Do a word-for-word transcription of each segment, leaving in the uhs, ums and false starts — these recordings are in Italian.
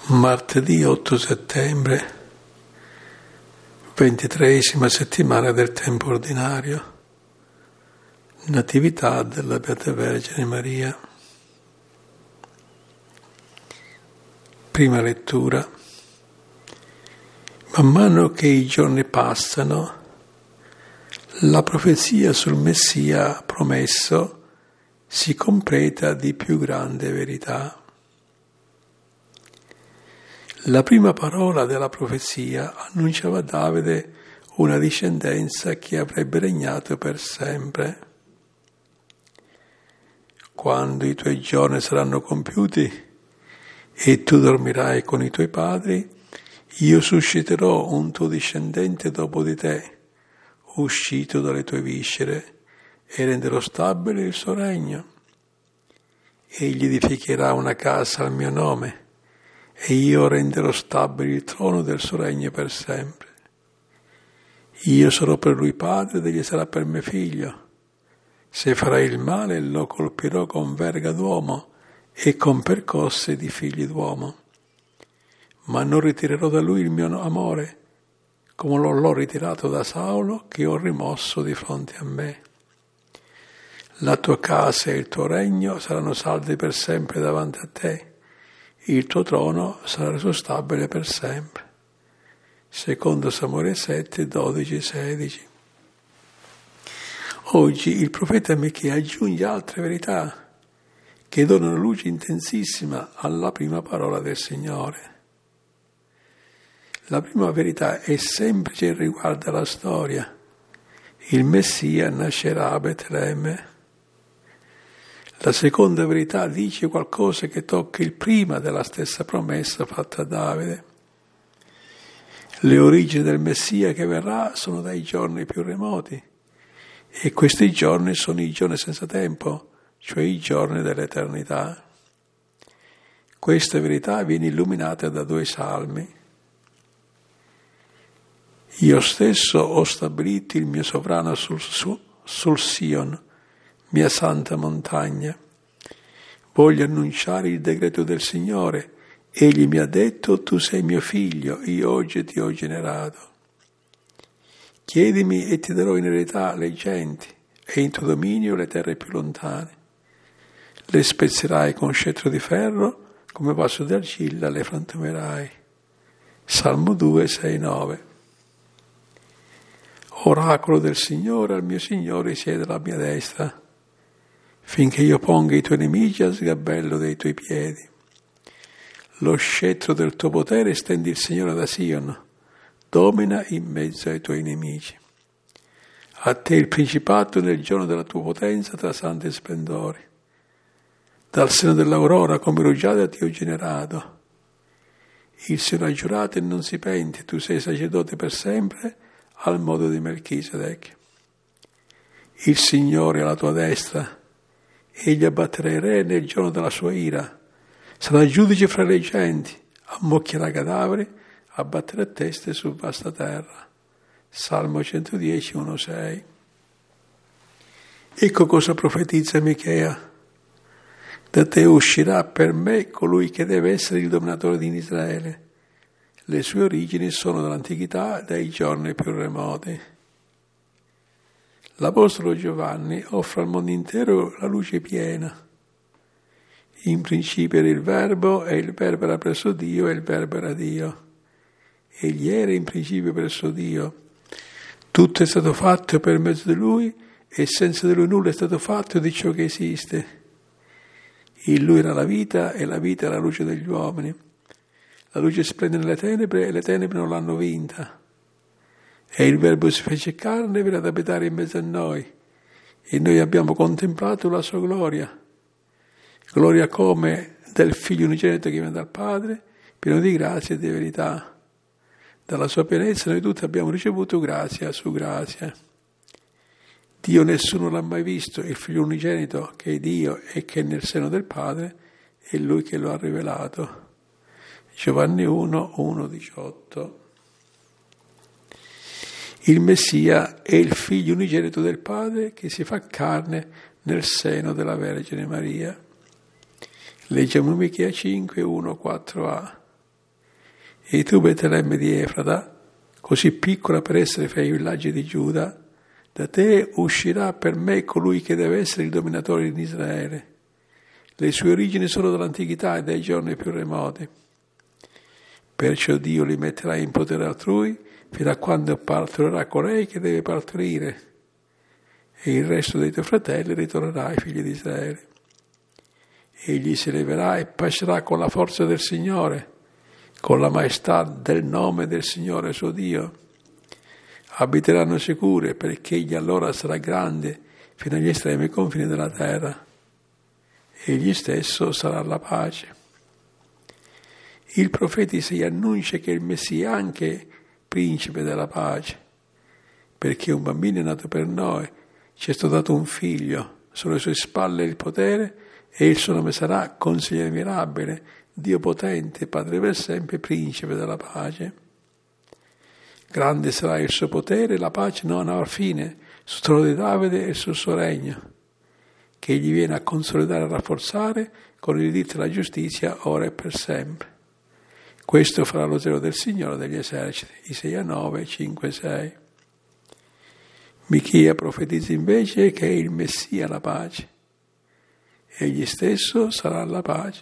Martedì otto settembre, ventitreesima settimana del tempo ordinario, Natività della Beata Vergine Maria. Prima lettura. Man mano che i giorni passano, la profezia sul Messia promesso si completa di più grande verità. La prima parola della profezia annunciava a Davide una discendenza che avrebbe regnato per sempre. Quando i tuoi giorni saranno compiuti e tu dormirai con i tuoi padri, io susciterò un tuo discendente dopo di te, uscito dalle tue viscere, e renderò stabile il suo regno. Egli edificherà una casa al mio nome, e io renderò stabile il trono del suo regno per sempre. Io sarò per lui padre ed egli sarà per me figlio. Se farai il male, lo colpirò con verga d'uomo e con percosse di figli d'uomo. Ma non ritirerò da lui il mio amore, come lo l'ho ritirato da Saulo, che ho rimosso di fronte a me. La tua casa e il tuo regno saranno saldi per sempre davanti a te. Il tuo trono sarà reso stabile per sempre. Secondo Samuele sette, dodici, sedici. Oggi il profeta Michea aggiunge altre verità che donano luce intensissima alla prima parola del Signore. La prima verità è semplice e riguarda la storia. Il Messia nascerà a Betlemme. La seconda verità dice qualcosa che tocca il prima della stessa promessa fatta a Davide. Le origini del Messia che verrà sono dai giorni più remoti e questi giorni sono i giorni senza tempo, cioè i giorni dell'eternità. Questa verità viene illuminata da due salmi. Io stesso ho stabilito il mio sovrano sul, sul, sul Sion, mia santa montagna. Voglio annunciare il decreto del Signore. Egli mi ha detto: tu sei mio figlio, io oggi ti ho generato. Chiedimi e ti darò in eredità le genti e in tuo dominio le terre più lontane. Le spezzerai con scettro di ferro, come vaso d'argilla le frantumerai. Salmo due, sei, nove. Oracolo del Signore, al mio Signore siede alla mia destra, finché io ponga i tuoi nemici a sgabello dei tuoi piedi. Lo scettro del tuo potere stendi il Signore da Sion, domina in mezzo ai tuoi nemici. A te il principato nel giorno della tua potenza tra santi splendori. Dal seno dell'aurora come rugiada ti ho generato. Il Signore ha giurato e non si pente, tu sei sacerdote per sempre, al modo di Melchisedec. Il Signore è alla tua destra, egli abbatterà i re nel giorno della sua ira, sarà giudice fra le genti, ammocchierà cadaveri, abbatterà teste su vasta terra. Salmo centodieci, uno, sei. Ecco cosa profetizza Michea. Da te uscirà per me colui che deve essere il dominatore di Israele. Le sue origini sono dall'antichità, dai giorni più remoti. L'Apostolo Giovanni offre al mondo intero la luce piena. In principio era il Verbo, e il Verbo era presso Dio, e il Verbo era Dio. Egli era in principio presso Dio. Tutto è stato fatto per mezzo di Lui, e senza di Lui nulla è stato fatto di ciò che esiste. In Lui era la vita, e la vita è la luce degli uomini. La luce splende nelle tenebre, e le tenebre non l'hanno vinta. E il Verbo si fece carne e venne ad abitare in mezzo a noi, e noi abbiamo contemplato la sua gloria. Gloria come del Figlio unigenito che viene dal Padre, pieno di grazia e di verità. Dalla sua pienezza noi tutti abbiamo ricevuto grazia su grazia. Dio nessuno l'ha mai visto, il Figlio unigenito che è Dio e che è nel seno del Padre, è Lui che lo ha rivelato. Giovanni uno, uno, diciotto. Il Messia è il Figlio unigenito del Padre che si fa carne nel seno della Vergine Maria. Leggiamo Michea cinque, uno, quattro a. E tu, Betlemme di Efrata, così piccola per essere fra i villaggi di Giuda, da te uscirà per me colui che deve essere il dominatore di Israele. Le sue origini sono dall'antichità e dai giorni più remoti. Perciò Dio li metterà in potere altrui fino a quando partorirà colei che deve partorire, e il resto dei tuoi fratelli ritornerà ai figli di Israele. Egli si leverà e pascerà con la forza del Signore, con la maestà del nome del Signore suo Dio. Abiteranno sicure, perché egli allora sarà grande fino agli estremi confini della terra. Egli stesso sarà la pace. Il profeta Isaia annuncia che il Messia è anche principe della pace, perché un bambino è nato per noi, ci è stato dato un figlio, sulle sue spalle il potere, e il suo nome sarà Consigliere mirabile, Dio potente, Padre per sempre, Principe della pace. Grande sarà il suo potere e la pace non avrà fine sul trono di Davide e sul suo regno, che egli viene a consolidare e rafforzare con il diritto e la giustizia ora e per sempre. Questo farà lo zelo del Signore degli eserciti. Isaia nove, cinque, sei. Michia profetizza invece che è il Messia la pace. Egli stesso sarà la pace.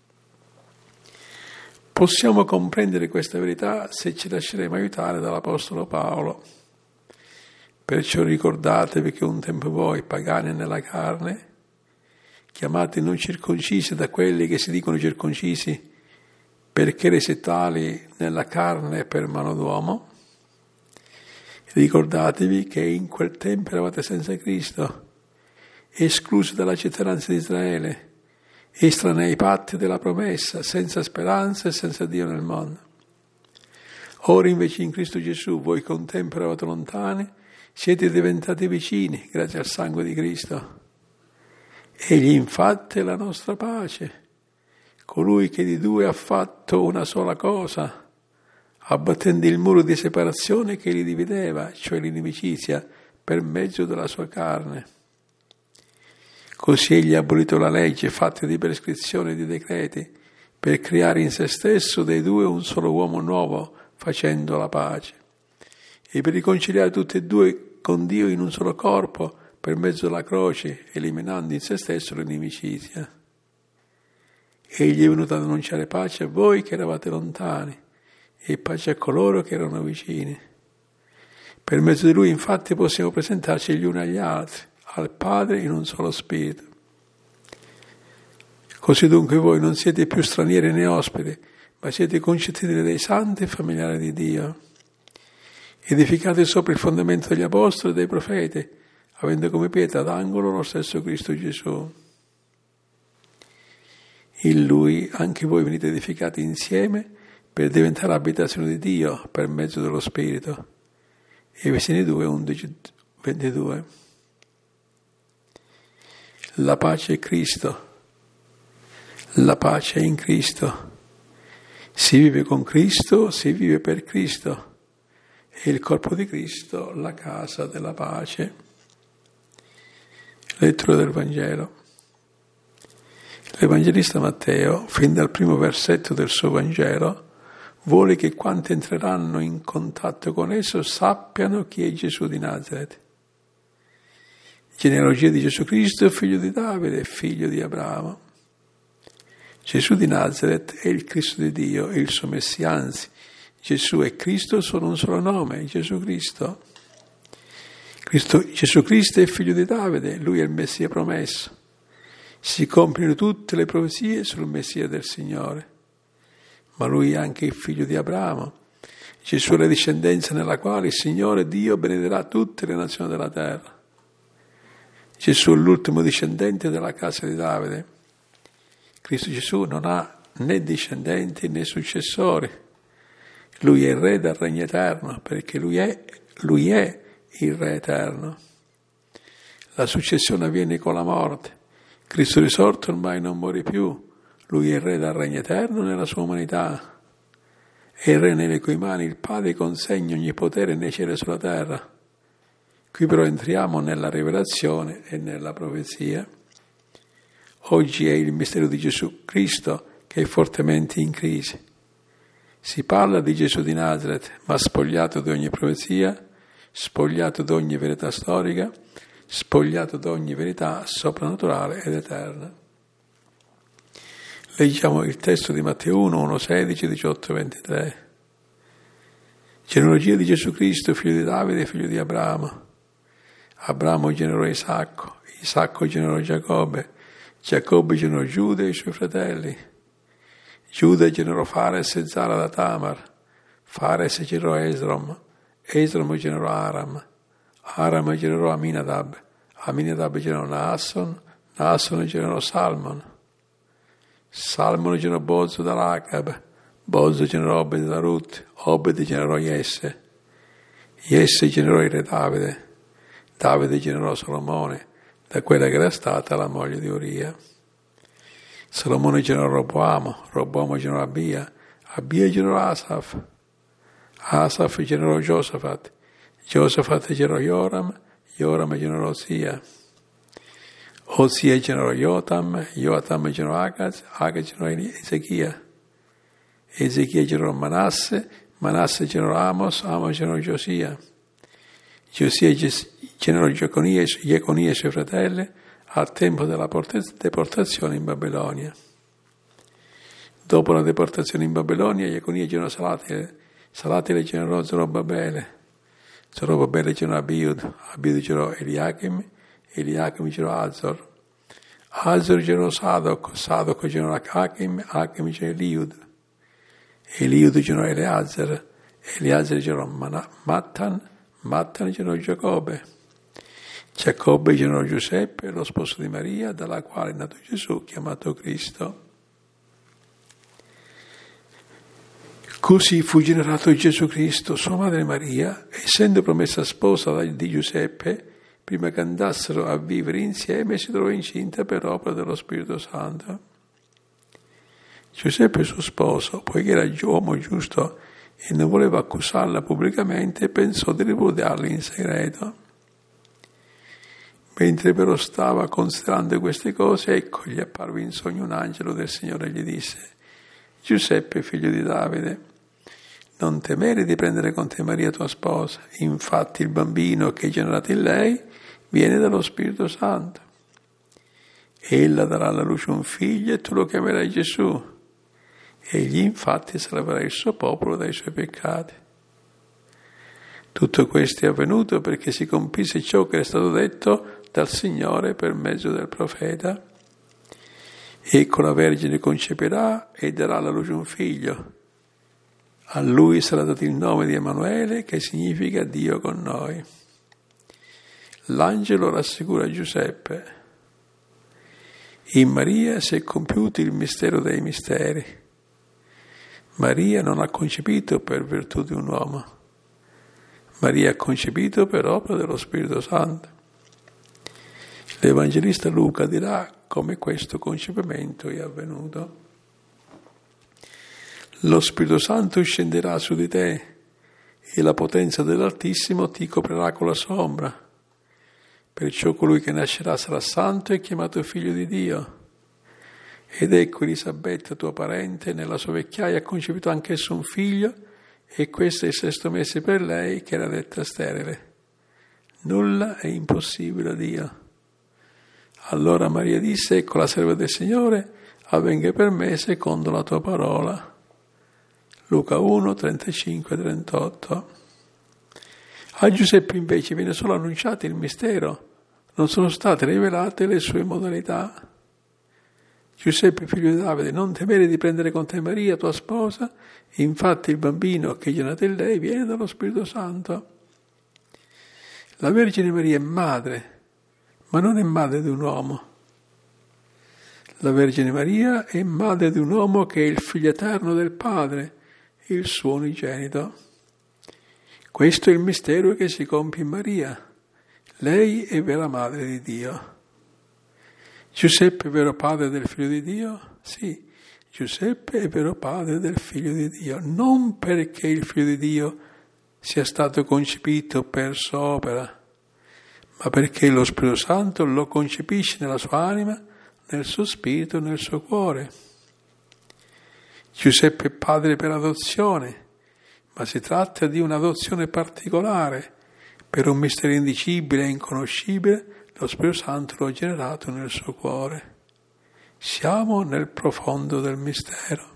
Possiamo comprendere questa verità se ci lasceremo aiutare dall'Apostolo Paolo. Perciò ricordatevi che un tempo voi, pagani nella carne, chiamati non circoncisi da quelli che si dicono circoncisi, perché resi tali nella carne per mano d'uomo, ricordatevi che in quel tempo eravate senza Cristo, esclusi dalla cittadinanza di Israele, estranei ai patti della promessa, senza speranza e senza Dio nel mondo. Ora invece in Cristo Gesù, voi che un tempo eravate lontani, siete diventati vicini grazie al sangue di Cristo. Egli infatti è la nostra pace, colui che di due ha fatto una sola cosa, abbattendo il muro di separazione che li divideva, cioè l'inimicizia, per mezzo della sua carne. Così egli ha abolito la legge fatta di prescrizione e di decreti, per creare in se stesso dei due un solo uomo nuovo, facendo la pace, e per riconciliare tutti e due con Dio in un solo corpo, per mezzo della croce, eliminando in se stesso l'inimicizia. Egli è venuto ad annunciare pace a voi che eravate lontani e pace a coloro che erano vicini. Per mezzo di lui infatti possiamo presentarci gli uni agli altri, al Padre in un solo spirito. Così dunque voi non siete più stranieri né ospiti, ma siete concittadini dei santi e familiari di Dio, edificati sopra il fondamento degli apostoli e dei profeti, avendo come pietra d'angolo lo stesso Cristo Gesù. In Lui anche voi venite edificati insieme per diventare abitazione di Dio per mezzo dello Spirito. Efesini due, undici, ventidue. La pace è Cristo. La pace è in Cristo. Si vive con Cristo, si vive per Cristo. E il corpo di Cristo, la casa della pace. Lettura del Vangelo. L'Evangelista Matteo, fin dal primo versetto del suo Vangelo, vuole che quanti entreranno in contatto con esso sappiano chi è Gesù di Nazaret. Genealogia di Gesù Cristo, figlio di Davide, figlio di Abramo. Gesù di Nazaret è il Cristo di Dio, è il suo Messia, anzi, Gesù e Cristo sono un solo nome, Gesù Cristo. Cristo. Gesù Cristo è figlio di Davide, lui è il Messia promesso. Si compiono tutte le profezie sul Messia del Signore. Ma lui è anche il figlio di Abramo. Gesù è la discendenza nella quale il Signore Dio benederà tutte le nazioni della terra. Gesù è l'ultimo discendente della casa di Davide. Cristo Gesù non ha né discendenti né successori. Lui è il Re del Regno eterno, perché lui è, lui è il Re eterno. La successione avviene con la morte. Cristo risorto ormai non muore più. Lui è il Re del Regno eterno nella sua umanità. È il Re nelle cui mani il Padre consegna ogni potere nei cieli e sulla terra. Qui però entriamo nella rivelazione e nella profezia. Oggi è il mistero di Gesù Cristo che è fortemente in crisi. Si parla di Gesù di Nazaret, ma spogliato di ogni profezia, spogliato di ogni verità storica, spogliato di ogni verità soprannaturale ed eterna. Leggiamo il testo di Matteo uno, uno, sedici, diciotto, ventitré. Genealogia di Gesù Cristo, figlio di Davide, figlio di Abramo. Abramo generò Isacco, Isacco generò Giacobbe, Giacobbe generò Giuda e i suoi fratelli. Giuda generò Fares e Zara da Tamar, Fares generò Esrom, Esrom generò Aram, Aram generò Aminadab, Aminadab generò Naasson, Naasson generò Salmon, Salmon generò Boz da Racab, Boz generò Obed da Ruth, Obed generò Jesse, Jesse generò il re Davide, Davide generò Salomone, da quella che era stata la moglie di Uria. Salomone generò Roboamo, Roboamo generò Abia, Abia generò Asaf, Asaf generò Giosafat, Giosafat generò Joram, Joram generò Osia, Osia generò Jotam, Jotam generò Agaz, Agaz generò Ezechia, Ezechia generò Manasse, Manasse generò Amos, Amos generò Giosia, Giosia generò Geconia, Geconia e i suoi fratelli, al tempo della deportazione in Babilonia. Dopo la deportazione in Babilonia, Geconia generò Salatile, Salatile generò Zorobabele, Zorobabele generò Abiud, Abiud generò Eliachim, Eliachim generò Azor, Azor generò Sadoc, Sadoc generò Achim, Achim generò Eliud, Eliud generò Eleazar, Eleazar generò Mattan, Mattan generò Giacobbe, Giacobbe generò Giuseppe, lo sposo di Maria, dalla quale è nato Gesù, chiamato Cristo. Così fu generato Gesù Cristo, sua madre Maria, essendo promessa sposa di Giuseppe, prima che andassero a vivere insieme, si trovò incinta per opera dello Spirito Santo. Giuseppe, suo sposo, poiché era uomo giusto e non voleva accusarla pubblicamente, pensò di ripudiarla in segreto. Mentre però stava considerando queste cose, ecco, gli apparve in sogno un angelo del Signore e gli disse: Giuseppe, figlio di Davide, non temere di prendere con te Maria tua sposa, infatti il bambino che è generato in lei viene dallo Spirito Santo. Ella darà alla luce un figlio e tu lo chiamerai Gesù. Egli infatti salverà il suo popolo dai suoi peccati. Tutto questo è avvenuto perché si compisse ciò che è stato detto dal Signore per mezzo del profeta. Ecco, la Vergine concepirà e darà alla luce un figlio. A lui sarà dato il nome di Emanuele, che significa Dio con noi. L'angelo rassicura Giuseppe. In Maria si è compiuto il mistero dei misteri. Maria non ha concepito per virtù di un uomo. Maria ha concepito per opera dello Spirito Santo. L'Evangelista Luca dirà come questo concepimento è avvenuto. Lo Spirito Santo scenderà su di te e la potenza dell'Altissimo ti coprirà con la sua ombra. Perciò colui che nascerà sarà santo e chiamato figlio di Dio. Ed ecco Elisabetta, tua parente, nella sua vecchiaia ha concepito anch'esso un figlio, e questo è il sesto mese per lei, che era detta sterile. Nulla è impossibile a Dio. Allora Maria disse: ecco la serva del Signore, avvenga per me secondo la tua parola. Luca uno, trentacinque trentotto. A Giuseppe invece viene solo annunciato il mistero, non sono state rivelate le sue modalità. Giuseppe, figlio di Davide, non temere di prendere con te Maria, tua sposa, infatti il bambino che è nato in lei viene dallo Spirito Santo. La Vergine Maria è madre, ma non è madre di un uomo. La Vergine Maria è madre di un uomo che è il figlio eterno del Padre, il suo unigenito. Questo è il mistero che si compie in Maria. Lei è vera madre di Dio. Giuseppe è vero padre del figlio di Dio? Sì, Giuseppe è vero padre del figlio di Dio, non perché il figlio di Dio sia stato concepito per sua opera, ma perché lo Spirito Santo lo concepisce nella sua anima, nel suo spirito, nel suo cuore. Giuseppe è padre per adozione, ma si tratta di un'adozione particolare. Per un mistero indicibile e inconoscibile, lo Spirito Santo lo ha generato nel suo cuore. Siamo nel profondo del mistero.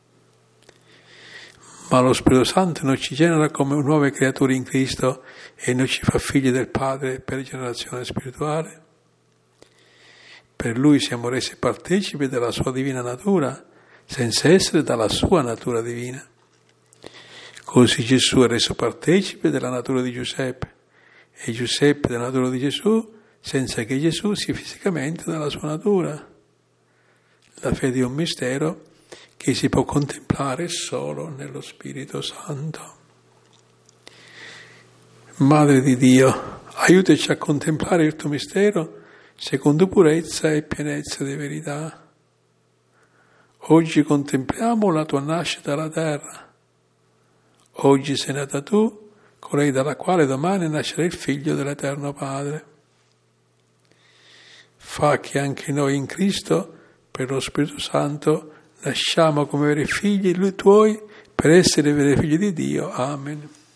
Ma lo Spirito Santo non ci genera come nuove creature in Cristo e non ci fa figli del Padre per generazione spirituale. Per Lui siamo resi partecipi della sua divina natura, senza essere dalla sua natura divina. Così Gesù è reso partecipe della natura di Giuseppe e Giuseppe della natura di Gesù, senza che Gesù sia fisicamente dalla sua natura. La fede è un mistero che si può contemplare solo nello Spirito Santo. Madre di Dio, aiutaci a contemplare il tuo mistero secondo purezza e pienezza di verità. Oggi contempliamo la tua nascita dalla terra. Oggi sei nata tu, colei dalla quale domani nascerà il Figlio dell'Eterno Padre. Fa che anche noi in Cristo, per lo Spirito Santo, nasciamo come veri figli tuoi per essere veri figli di Dio. Amen.